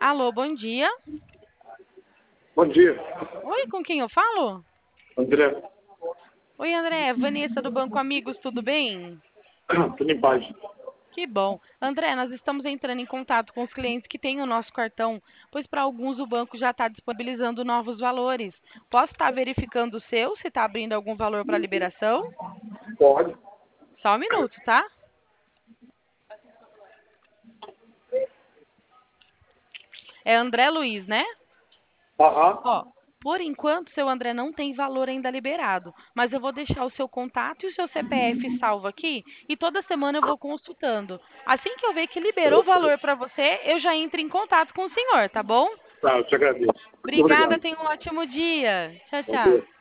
Alô, bom dia. Bom dia, Oi, com quem eu falo? André. Oi, André. Vanessa do Banco Amigos, tudo bem? Tudo em paz. Que bom. André, nós estamos entrando em contato com os clientes que têm o nosso cartão, pois para alguns o banco já está disponibilizando novos valores. Posso estar verificando o seu, se está abrindo algum valor para liberação? Pode. Só um minuto, tá? É André Luiz, né? Aham. Ó, por enquanto, seu André não tem valor ainda liberado, mas eu vou deixar o seu contato e o seu CPF salvo aqui e toda semana eu vou consultando. Assim que eu ver que liberou o valor para você, eu já entro em contato com o senhor, tá bom? Tá, eu te agradeço. Muito Obrigada, obrigado. tenha um ótimo dia. Tchau, Bom tchau. dia.